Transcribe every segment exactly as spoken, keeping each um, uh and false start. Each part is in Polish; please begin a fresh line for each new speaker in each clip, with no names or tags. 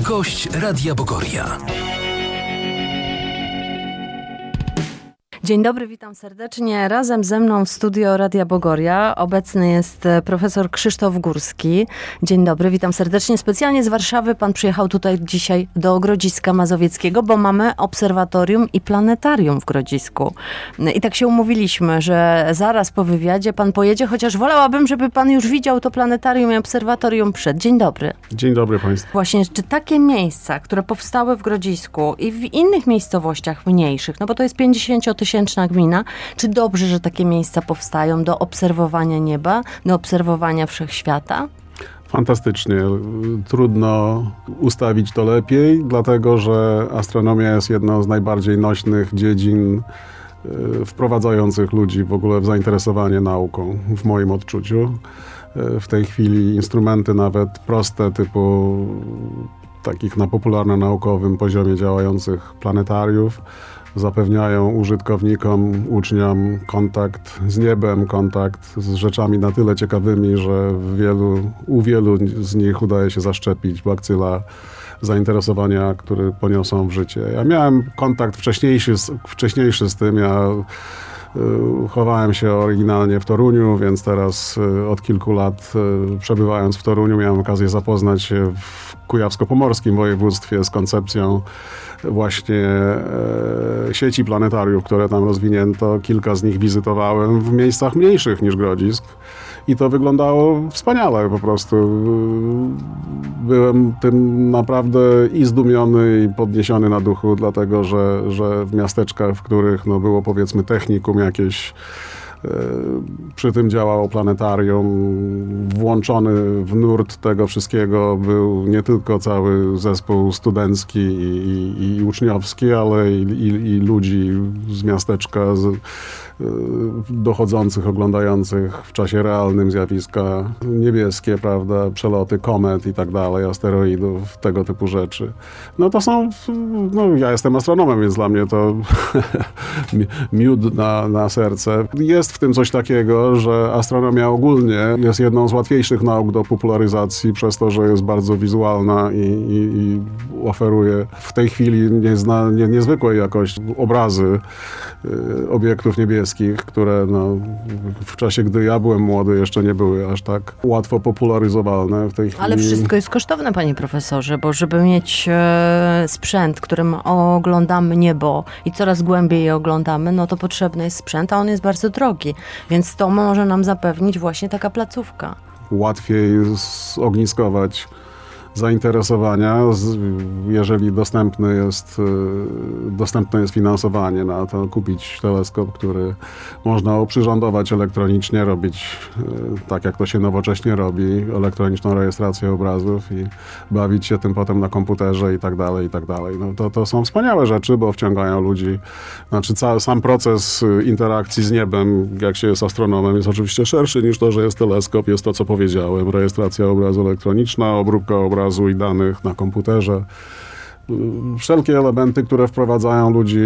Gość Radia Bogoria.
Dzień dobry, witam serdecznie. Razem ze mną w studio Radia Bogoria obecny jest profesor Krzysztof Górski. Dzień dobry, witam serdecznie. Specjalnie z Warszawy pan przyjechał tutaj dzisiaj do Grodziska Mazowieckiego, bo mamy obserwatorium i planetarium w Grodzisku. I tak się umówiliśmy, że zaraz po wywiadzie pan pojedzie, chociaż wolałabym, żeby pan już widział to planetarium i obserwatorium przed. Dzień dobry.
Dzień dobry państwu.
Właśnie, czy takie miejsca, które powstały w Grodzisku i w innych miejscowościach mniejszych, no bo to jest pięćdziesięciotysięczna gmina, czy dobrze, że takie miejsca powstają do obserwowania nieba, do obserwowania wszechświata?
Fantastycznie. Trudno ustawić to lepiej, dlatego że astronomia jest jedną z najbardziej nośnych dziedzin wprowadzających ludzi w ogóle w zainteresowanie nauką, w moim odczuciu. W tej chwili instrumenty nawet proste, typu takich na popularno-naukowym poziomie działających planetariów, zapewniają użytkownikom, uczniom kontakt z niebem, kontakt z rzeczami na tyle ciekawymi, że w wielu, u wielu z nich udaje się zaszczepić bakcyla zainteresowania, który poniosą w życie. Ja miałem kontakt wcześniejszy, wcześniejszy z tym. Ja y, chowałem się oryginalnie w Toruniu, więc teraz y, od kilku lat y, przebywając w Toruniu miałem okazję zapoznać się w kujawsko-pomorskim województwie z koncepcją właśnie e, sieci planetariów, które tam rozwinięto. Kilka z nich wizytowałem w miejscach mniejszych niż Grodzisk i to wyglądało wspaniale po prostu. Byłem tym naprawdę i zdumiony, i podniesiony na duchu, dlatego że, że w miasteczkach, w których no, było powiedzmy technikum jakieś, przy tym działało planetarium. Włączony w nurt tego wszystkiego był nie tylko cały zespół studencki i, i, i uczniowski, ale i, i, i ludzi z miasteczka, z, dochodzących, oglądających w czasie realnym zjawiska niebieskie, prawda, przeloty komet i tak dalej, asteroidów, tego typu rzeczy. No to są, no ja jestem astronomem, więc dla mnie to miód na, na serce. Jest w tym coś takiego, że astronomia ogólnie jest jedną z łatwiejszych nauk do popularyzacji przez to, że jest bardzo wizualna i, i, i oferuje w tej chwili niezna, nie, niezwykłej jakości obrazy y, obiektów niebieskich, które no, w czasie, gdy ja byłem młody, jeszcze nie były aż tak łatwo popularyzowalne. W tej chwili...
Ale wszystko jest kosztowne, panie profesorze, bo żeby mieć e, sprzęt, którym oglądamy niebo i coraz głębiej je oglądamy, no to potrzebny jest sprzęt, a on jest bardzo drogi. Więc to może nam zapewnić właśnie taka placówka.
Łatwiej zogniskować zainteresowania, jeżeli dostępny jest, dostępne jest finansowanie na to, kupić teleskop, który można oprzyrządować elektronicznie, robić tak, jak to się nowocześnie robi, elektroniczną rejestrację obrazów i bawić się tym potem na komputerze i tak dalej, i tak dalej. No to, to są wspaniałe rzeczy, bo wciągają ludzi. Znaczy cały, sam proces interakcji z niebem, jak się jest astronomem, jest oczywiście szerszy niż to, że jest teleskop, jest to, co powiedziałem, rejestracja obrazu elektroniczna, obróbka obrazu i danych na komputerze. Wszelkie elementy, które wprowadzają ludzi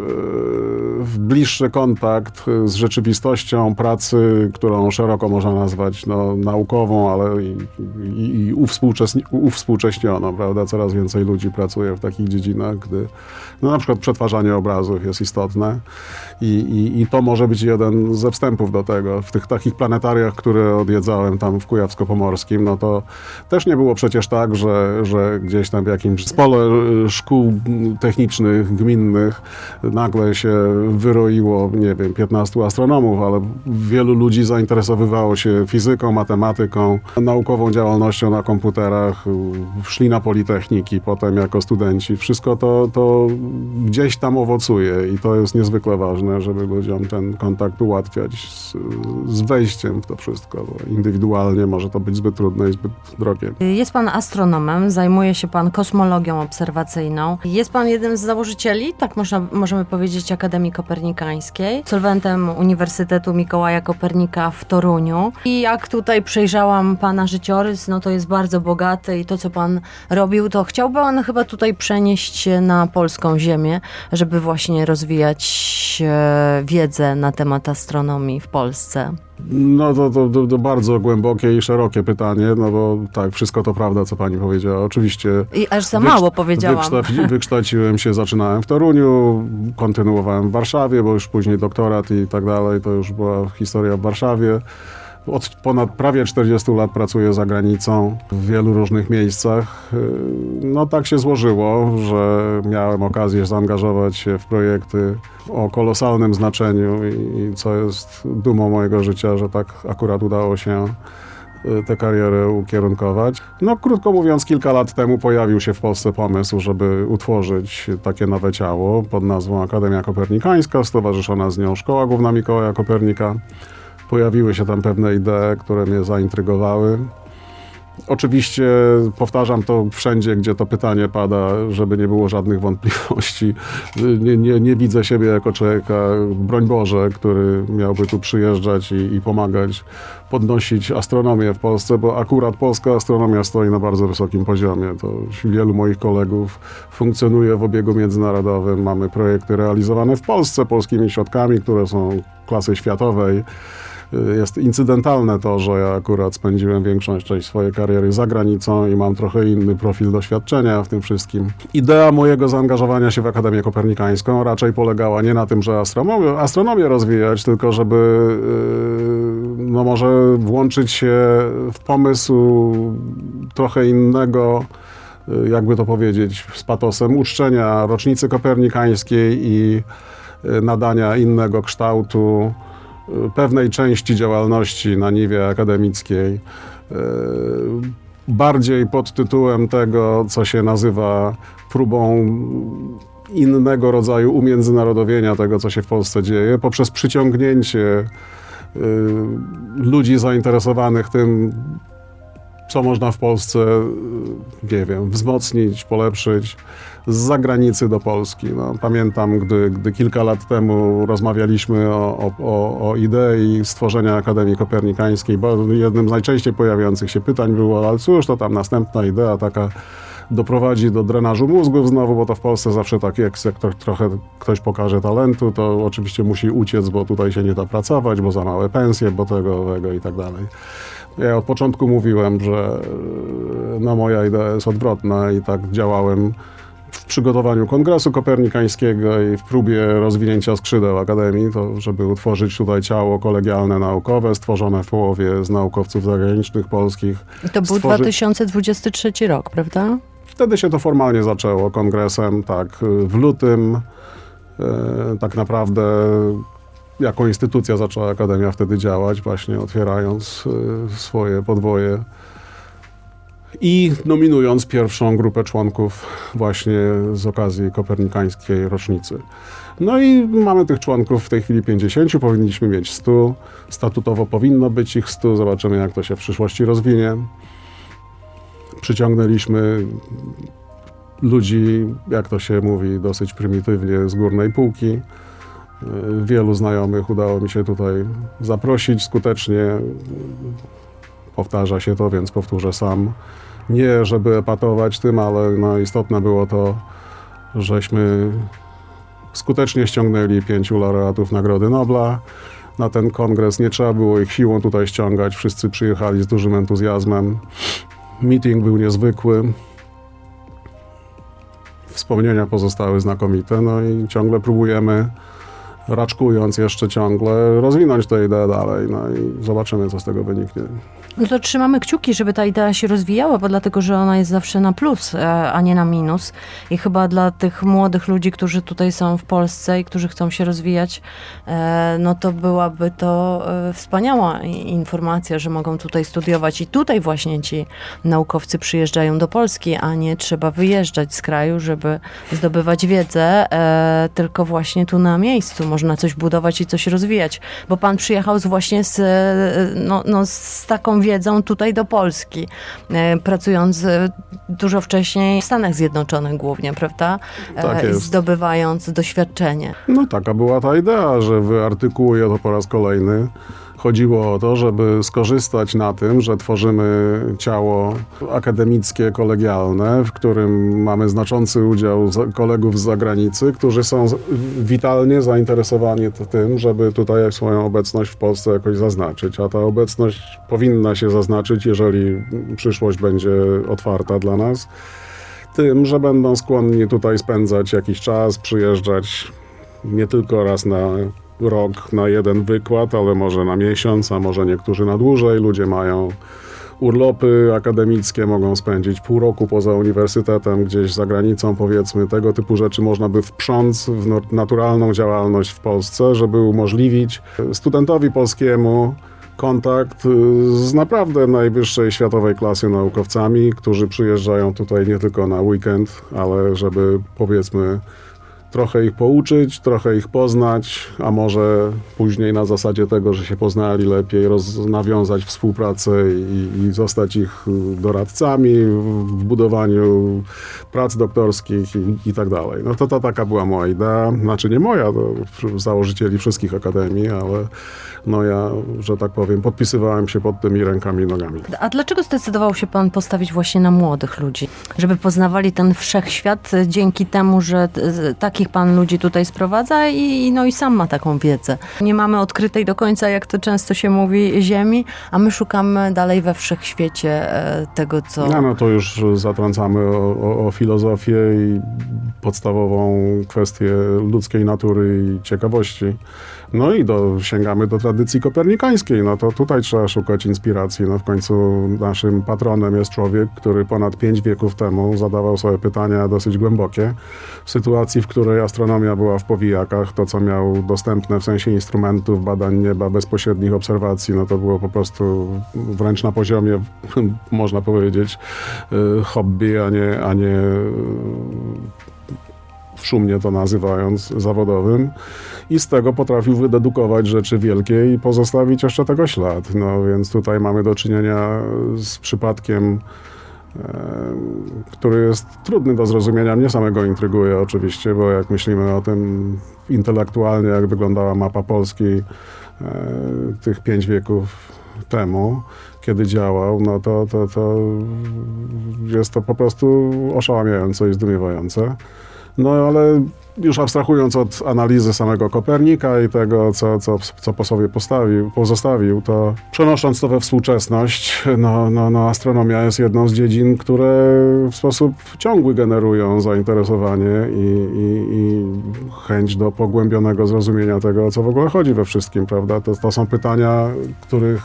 w bliższy kontakt z rzeczywistością pracy, którą szeroko można nazwać no, naukową, ale i, i, i uwspółcześni, uwspółcześnioną, prawda? Coraz więcej ludzi pracuje w takich dziedzinach, gdy no, na przykład przetwarzanie obrazów jest istotne i, i, i to może być jeden ze wstępów do tego. W tych takich planetariach, które odwiedzałem tam w Kujawsko-Pomorskim, no to też nie było przecież tak, że, że gdzieś tam w jakimś zespole szkół technicznych, gminnych nagle się wyroiło, nie wiem, piętnastu astronomów, ale wielu ludzi zainteresowywało się fizyką, matematyką, naukową działalnością na komputerach, szli na politechniki potem jako studenci. Wszystko to, to gdzieś tam owocuje i to jest niezwykle ważne, żeby ludziom ten kontakt ułatwiać z, z wejściem w to wszystko, bo indywidualnie może to być zbyt trudne i zbyt drogie.
Jest pan astronomem, zajmuje się pan kosmologią obserwacyjną. Jest pan jednym z założycieli, tak można, możemy powiedzieć, Akademii Kopernikańskiej, absolwentem Uniwersytetu Mikołaja Kopernika w Toruniu. I jak tutaj przejrzałam pana życiorys, no to jest bardzo bogaty i to, co pan robił, to chciałby pan chyba tutaj przenieść się na polską ziemię, żeby właśnie rozwijać wiedzę na temat astronomii w Polsce.
No to, to, to, to bardzo głębokie i szerokie pytanie, no bo tak, wszystko to prawda, co pani powiedziała. Oczywiście...
I aż za mało powiedziałam.
Wykształci, wykształciłem się, zaczynałem w Toruniu, kontynuowałem w Warszawie, bo już później doktorat i tak dalej, to już była historia w Warszawie. Od ponad prawie czterdziestu lat pracuję za granicą w wielu różnych miejscach. No tak się złożyło, że miałem okazję zaangażować się w projekty o kolosalnym znaczeniu i co jest dumą mojego życia, że tak akurat udało się tę karierę ukierunkować. No krótko mówiąc, kilka lat temu pojawił się w Polsce pomysł, żeby utworzyć takie nowe ciało pod nazwą Akademia Kopernikańska, stowarzyszona z nią Szkoła Główna Mikołaja Kopernika. Pojawiły się tam pewne idee, które mnie zaintrygowały. Oczywiście powtarzam to wszędzie, gdzie to pytanie pada, żeby nie było żadnych wątpliwości. Nie, nie, nie widzę siebie jako człowieka, broń Boże, który miałby tu przyjeżdżać i, i pomagać podnosić astronomię w Polsce, bo akurat polska astronomia stoi na bardzo wysokim poziomie. To wielu moich kolegów funkcjonuje w obiegu międzynarodowym. Mamy projekty realizowane w Polsce polskimi środkami, które są klasy światowej. Jest incydentalne to, że ja akurat spędziłem większą część swojej kariery za granicą i mam trochę inny profil doświadczenia w tym wszystkim. Idea mojego zaangażowania się w Akademię Kopernikańską raczej polegała nie na tym, że astronomię, astronomię rozwijać, tylko żeby no może włączyć się w pomysł trochę innego, jakby to powiedzieć z patosem, uczczenia rocznicy kopernikańskiej i nadania innego kształtu pewnej części działalności na niwie akademickiej, bardziej pod tytułem tego, co się nazywa próbą innego rodzaju umiędzynarodowienia tego, co się w Polsce dzieje, poprzez przyciągnięcie ludzi zainteresowanych tym, co można w Polsce, nie wiem, wzmocnić, polepszyć z zagranicy do Polski. No, pamiętam, gdy, gdy kilka lat temu rozmawialiśmy o, o, o idei stworzenia Akademii Kopernikańskiej, bo jednym z najczęściej pojawiających się pytań było, ale cóż, to tam następna idea taka doprowadzi do drenażu mózgów znowu, bo to w Polsce zawsze tak jest, jak to, trochę ktoś pokaże talentu, to oczywiście musi uciec, bo tutaj się nie da pracować, bo za małe pensje, bo tego, tego i tak dalej. Ja od początku mówiłem, że no, moja idea jest odwrotna i tak działałem w przygotowaniu Kongresu Kopernikańskiego i w próbie rozwinięcia skrzydeł Akademii, to żeby utworzyć tutaj ciało kolegialne naukowe, stworzone w połowie z naukowców zagranicznych, polskich.
I to był
Stworzy...
dwa tysiące dwudziesty trzeci rok, prawda?
Wtedy się to formalnie zaczęło kongresem, tak, w lutym. E, tak naprawdę jako instytucja zaczęła Akademia wtedy działać, właśnie otwierając e, swoje podwoje i nominując pierwszą grupę członków właśnie z okazji kopernikańskiej rocznicy. No i mamy tych członków w tej chwili pięćdziesięciu, powinniśmy mieć stu, statutowo powinno być ich stu, zobaczymy jak to się w przyszłości rozwinie. Przyciągnęliśmy ludzi, jak to się mówi dosyć prymitywnie, z górnej półki. Wielu znajomych udało mi się tutaj zaprosić skutecznie. Powtarza się to, więc powtórzę sam. Nie, żeby epatować tym, ale no, istotne było to, żeśmy skutecznie ściągnęli pięciu laureatów Nagrody Nobla. Na ten kongres nie trzeba było ich siłą tutaj ściągać. Wszyscy przyjechali z dużym entuzjazmem. Meeting był niezwykły. Wspomnienia pozostały znakomite. No i ciągle próbujemy, raczkując jeszcze ciągle, rozwinąć tę ideę dalej. No i zobaczymy, co z tego wyniknie.
No to trzymamy kciuki, żeby ta idea się rozwijała, bo dlatego, że ona jest zawsze na plus, a nie na minus. I chyba dla tych młodych ludzi, którzy tutaj są w Polsce i którzy chcą się rozwijać, no to byłaby to wspaniała informacja, że mogą tutaj studiować. I tutaj właśnie ci naukowcy przyjeżdżają do Polski, a nie trzeba wyjeżdżać z kraju, żeby zdobywać wiedzę, tylko właśnie tu na miejscu można coś budować i coś rozwijać. Bo pan przyjechał z właśnie z, no, no, z taką wiedzą tutaj do Polski, pracując dużo wcześniej w Stanach Zjednoczonych głównie, prawda?
Tak jest.
Zdobywając doświadczenie.
No taka była ta idea, że wyartykułuję to po raz kolejny, chodziło o to, żeby skorzystać na tym, że tworzymy ciało akademickie, kolegialne, w którym mamy znaczący udział kolegów z zagranicy, którzy są witalnie zainteresowani tym, żeby tutaj swoją obecność w Polsce jakoś zaznaczyć. A ta obecność powinna się zaznaczyć, jeżeli przyszłość będzie otwarta dla nas, tym, że będą skłonni tutaj spędzać jakiś czas, przyjeżdżać nie tylko raz na rok na jeden wykład, ale może na miesiąc, a może niektórzy na dłużej. Ludzie mają urlopy akademickie, mogą spędzić pół roku poza uniwersytetem, gdzieś za granicą, powiedzmy. Tego typu rzeczy można by wprząc w naturalną działalność w Polsce, żeby umożliwić studentowi polskiemu kontakt z naprawdę najwyższej światowej klasy naukowcami, którzy przyjeżdżają tutaj nie tylko na weekend, ale żeby, powiedzmy, trochę ich pouczyć, trochę ich poznać, a może później na zasadzie tego, że się poznali lepiej, roz, nawiązać współpracę i, i zostać ich doradcami w budowaniu prac doktorskich i, i tak dalej. No to, to taka była moja idea. Znaczy nie moja, to założycieli wszystkich akademii, ale no ja, że tak powiem, podpisywałem się pod tymi rękami i nogami.
A dlaczego zdecydował się pan postawić właśnie na młodych ludzi? Żeby poznawali ten wszechświat dzięki temu, że takich pan ludzi tutaj sprowadza i, no i sam ma taką wiedzę. Nie mamy odkrytej do końca, jak to często się mówi, ziemi, a my szukamy dalej we wszechświecie tego, co...
No, no to już zatrącamy o, o, o filozofię i podstawową kwestię ludzkiej natury i ciekawości. No i do, sięgamy do tradycji kopernikańskiej. No to tutaj trzeba szukać inspiracji. No w końcu naszym patronem jest człowiek, który ponad pięć wieków temu zadawał sobie pytania dosyć głębokie. W sytuacji, w której astronomia była w powijakach, to co miał dostępne w sensie instrumentów, badań nieba, bezpośrednich obserwacji, no to było po prostu wręcz na poziomie, można powiedzieć, hobby, a nie, a nie szumnie to nazywając, zawodowym. I z tego potrafił wydedukować rzeczy wielkie i pozostawić jeszcze tego ślad. No więc tutaj mamy do czynienia z przypadkiem, e, który jest trudny do zrozumienia. Mnie samego intryguje oczywiście, bo jak myślimy o tym intelektualnie, jak wyglądała mapa Polski e, tych pięć wieków temu, kiedy działał, no to, to, to jest to po prostu oszałamiające i zdumiewające. No ale już abstrahując od analizy samego Kopernika i tego, co, co, co po sobie postawił, pozostawił, to przenosząc to we współczesność, no, no, no astronomia jest jedną z dziedzin, które w sposób ciągły generują zainteresowanie i, i, i chęć do pogłębionego zrozumienia tego, o co w ogóle chodzi we wszystkim, prawda? To, to są pytania, których,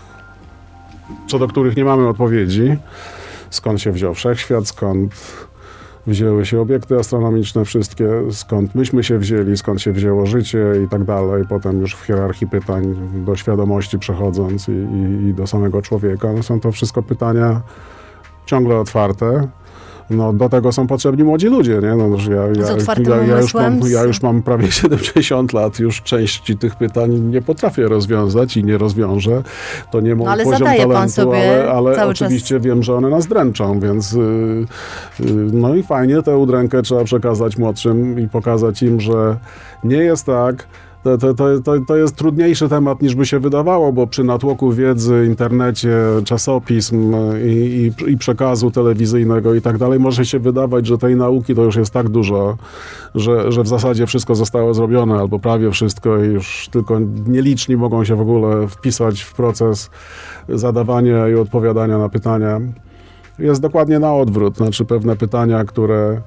co do których nie mamy odpowiedzi. Skąd się wziął wszechświat, skąd wzięły się obiekty astronomiczne wszystkie, skąd myśmy się wzięli, skąd się wzięło życie i tak dalej. Potem już w hierarchii pytań do świadomości przechodząc i, i, i do samego człowieka. No są to wszystko pytania ciągle otwarte. No, do tego są potrzebni młodzi ludzie, nie? No, ja, ja,
z otwartym
ja, ja, już mam,
umysłem.
ja już mam prawie siedemdziesiąt lat, już części tych pytań nie potrafię rozwiązać i nie rozwiążę. To nie mój
no, ale
poziom
zadaje
talentu,
pan sobie
ale, ale
cały
oczywiście
czas...
wiem, że one nas dręczą, więc yy, yy, no i fajnie tę udrękę trzeba przekazać młodszym i pokazać im, że nie jest tak. To, to, to, to jest trudniejszy temat niż by się wydawało, bo przy natłoku wiedzy, internecie, czasopism i, i, i przekazu telewizyjnego i tak dalej może się wydawać, że tej nauki to już jest tak dużo, że, że w zasadzie wszystko zostało zrobione albo prawie wszystko i już tylko nieliczni mogą się w ogóle wpisać w proces zadawania i odpowiadania na pytania. Jest dokładnie na odwrót, znaczy pewne pytania, które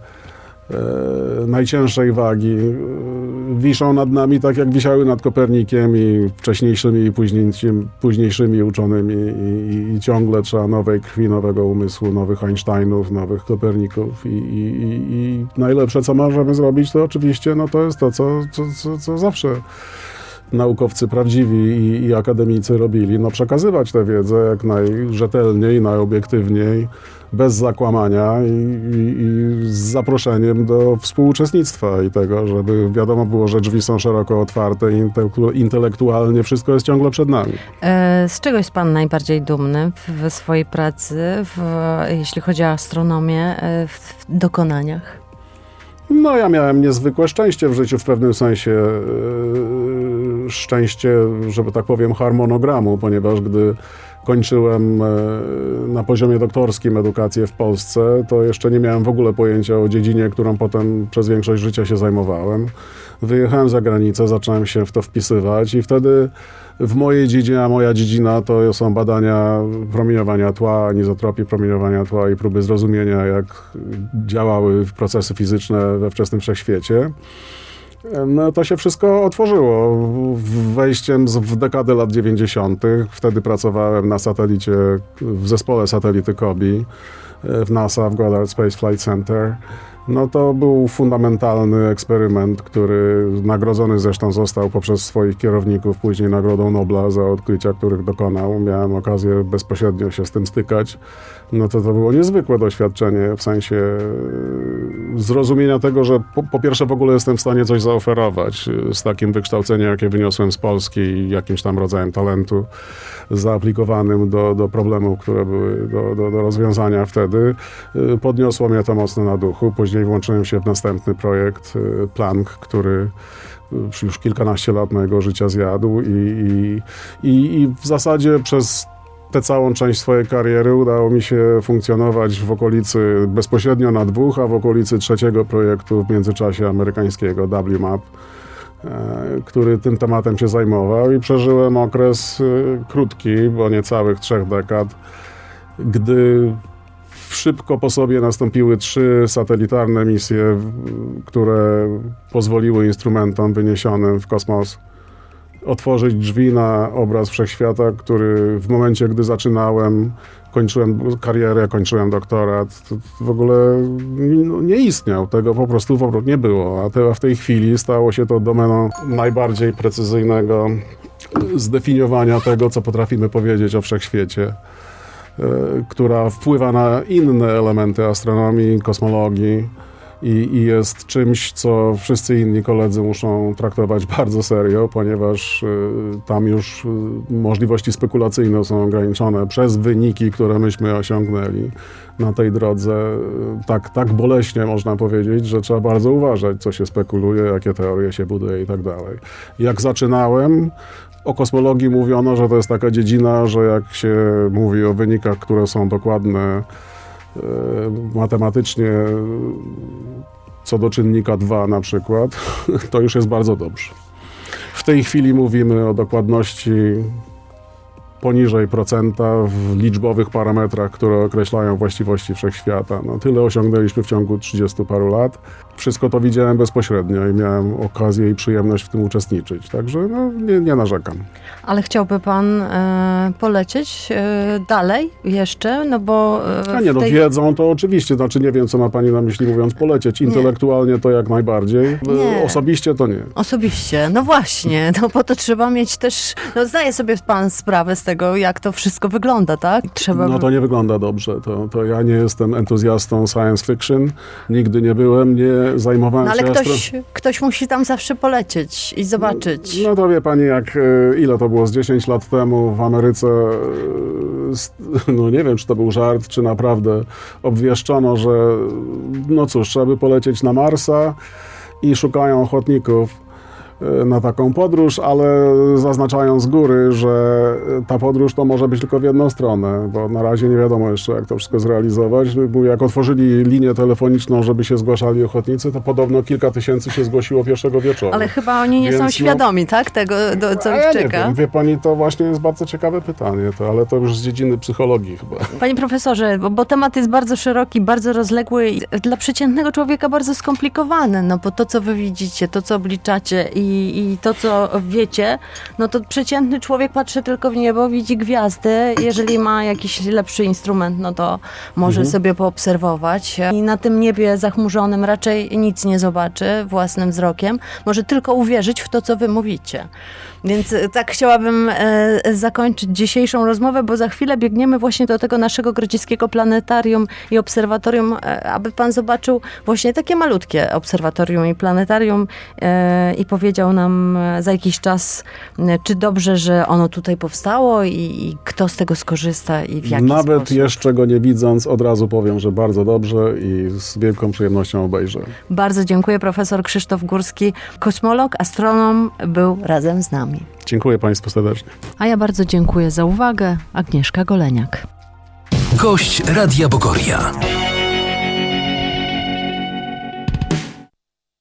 E, najcięższej wagi e, wiszą nad nami tak jak wisiały nad Kopernikiem i wcześniejszymi i późniejszymi, późniejszymi uczonymi i, i, i ciągle trzeba nowej krwi, nowego umysłu, nowych Einsteinów, nowych Koperników i, i, i najlepsze co możemy zrobić to oczywiście no to jest to co, co, co, co zawsze naukowcy prawdziwi i, i akademicy robili, no przekazywać tę wiedzę jak najrzetelniej, najobiektywniej, bez zakłamania i, i, i z zaproszeniem do współuczestnictwa i tego, żeby wiadomo było, że drzwi są szeroko otwarte i intelektualnie wszystko jest ciągle przed nami.
E, z czego jest pan najbardziej dumny w, w swojej pracy, w, jeśli chodzi o astronomię, w, w dokonaniach?
No ja miałem niezwykłe szczęście w życiu w pewnym sensie. Yy, szczęście, żeby tak powiem, harmonogramu, ponieważ gdy kończyłem na poziomie doktorskim edukację w Polsce, to jeszcze nie miałem w ogóle pojęcia o dziedzinie, którą potem przez większość życia się zajmowałem. Wyjechałem za granicę, zacząłem się w to wpisywać i wtedy w mojej dziedzinie, a moja dziedzina to są badania promieniowania tła, anizotropii promieniowania tła i próby zrozumienia, jak działały procesy fizyczne we wczesnym wszechświecie. No to się wszystko otworzyło wejściem w dekadę lat dziewięćdziesiątych. Wtedy pracowałem na satelicie, w zespole satelity COBE w NASA, w Goddard Space Flight Center. No to był fundamentalny eksperyment, który nagrodzony zresztą został poprzez swoich kierowników później Nagrodą Nobla za odkrycia, których dokonał. Miałem okazję bezpośrednio się z tym stykać. No to to było niezwykłe doświadczenie w sensie zrozumienia tego, że po, po pierwsze w ogóle jestem w stanie coś zaoferować z takim wykształceniem, jakie wyniosłem z Polski i jakimś tam rodzajem talentu zaaplikowanym do, do problemów, które były do, do, do rozwiązania wtedy. Podniosło mnie to mocno na duchu. Później włączyłem się w następny projekt Planck, który już kilkanaście lat mojego życia zjadł i, i, i, i w zasadzie przez tę całą część swojej kariery udało mi się funkcjonować w okolicy bezpośrednio na dwóch, a w okolicy trzeciego projektu w międzyczasie amerykańskiego W MAP, który tym tematem się zajmował i przeżyłem okres krótki, bo niecałych trzech dekad, gdy szybko po sobie nastąpiły trzy satelitarne misje, które pozwoliły instrumentom wyniesionym w kosmos otworzyć drzwi na obraz wszechświata, który w momencie, gdy zaczynałem, kończyłem karierę, kończyłem doktorat, to w ogóle nie istniał. Tego po prostu w ogóle nie było. A te, w tej chwili stało się to domeną najbardziej precyzyjnego zdefiniowania tego, co potrafimy powiedzieć o wszechświecie, która wpływa na inne elementy astronomii, kosmologii i, i jest czymś, co wszyscy inni koledzy muszą traktować bardzo serio, ponieważ y, tam już y, możliwości spekulacyjne są ograniczone przez wyniki, które myśmy osiągnęli na tej drodze. Y, tak, tak boleśnie można powiedzieć, że trzeba bardzo uważać, co się spekuluje, jakie teorie się buduje i tak dalej. Jak zaczynałem, o kosmologii mówiono, że to jest taka dziedzina, że jak się mówi o wynikach, które są dokładne e, matematycznie co do czynnika dwa na przykład, to już jest bardzo dobrze. W tej chwili mówimy o dokładności poniżej procenta w liczbowych parametrach, które określają właściwości wszechświata. No, tyle osiągnęliśmy w ciągu trzydziestu paru lat. Wszystko to widziałem bezpośrednio i miałem okazję i przyjemność w tym uczestniczyć. Także no, nie, nie narzekam.
Ale chciałby pan e, polecieć e, dalej jeszcze? No bo... E,
A nie, no
tej...
wiedzą to oczywiście. Znaczy nie wiem, co ma pani na myśli mówiąc polecieć. Intelektualnie nie. To jak najbardziej.
Nie.
Osobiście to nie.
Osobiście. No właśnie. No bo to trzeba mieć też... No zdaje sobie pan sprawę z tego, jak to wszystko wygląda, tak? Trzeba...
No to nie wygląda dobrze. To, to ja nie jestem entuzjastą science fiction. Nigdy nie byłem, nie zajmowałem
no, ale
się...
ktoś,
astro...
ktoś musi tam zawsze polecieć i zobaczyć.
No, no to wie pani, jak ile to było z dziesięć lat temu w Ameryce, no nie wiem, czy to był żart, czy naprawdę obwieszczono, że no cóż, trzeba by polecieć na Marsa i szukają ochotników na taką podróż, ale zaznaczają z góry, że ta podróż to może być tylko w jedną stronę, bo na razie nie wiadomo jeszcze, jak to wszystko zrealizować. Bo jak otworzyli linię telefoniczną, żeby się zgłaszali ochotnicy, to podobno kilka tysięcy się zgłosiło pierwszego wieczoru.
Ale chyba oni nie
Więc
są
no,
świadomi, tak? Tego, do, co
a
ich
ja
czeka.
Nie wiem. Wie pani, to właśnie jest bardzo ciekawe pytanie, to, ale to już z dziedziny psychologii chyba.
Panie profesorze, bo, bo temat jest bardzo szeroki, bardzo rozległy i dla przeciętnego człowieka bardzo skomplikowany, no bo to, co wy widzicie, to, co obliczacie i I, i to, co wiecie, no to przeciętny człowiek patrzy tylko w niebo, widzi gwiazdy. Jeżeli ma jakiś lepszy instrument, no to może mhm. sobie poobserwować. I na tym niebie zachmurzonym raczej nic nie zobaczy własnym wzrokiem. Może tylko uwierzyć w to, co wy mówicie. Więc tak chciałabym e, zakończyć dzisiejszą rozmowę, bo za chwilę biegniemy właśnie do tego naszego grodziskiego planetarium i obserwatorium, e, aby pan zobaczył właśnie takie malutkie obserwatorium i planetarium e, i powiedział, powiedział nam za jakiś czas, czy dobrze, że ono tutaj powstało i, i kto z tego skorzysta i w jaki
Nawet
sposób.
jeszcze go nie widząc, od razu powiem, że bardzo dobrze i z wielką przyjemnością obejrzę.
Bardzo dziękuję. Profesor Krzysztof Górski, kosmolog, astronom, był razem z nami.
Dziękuję Państwu serdecznie.
A ja bardzo dziękuję za uwagę. Agnieszka Goleniak.
Gość Radia Bogoria.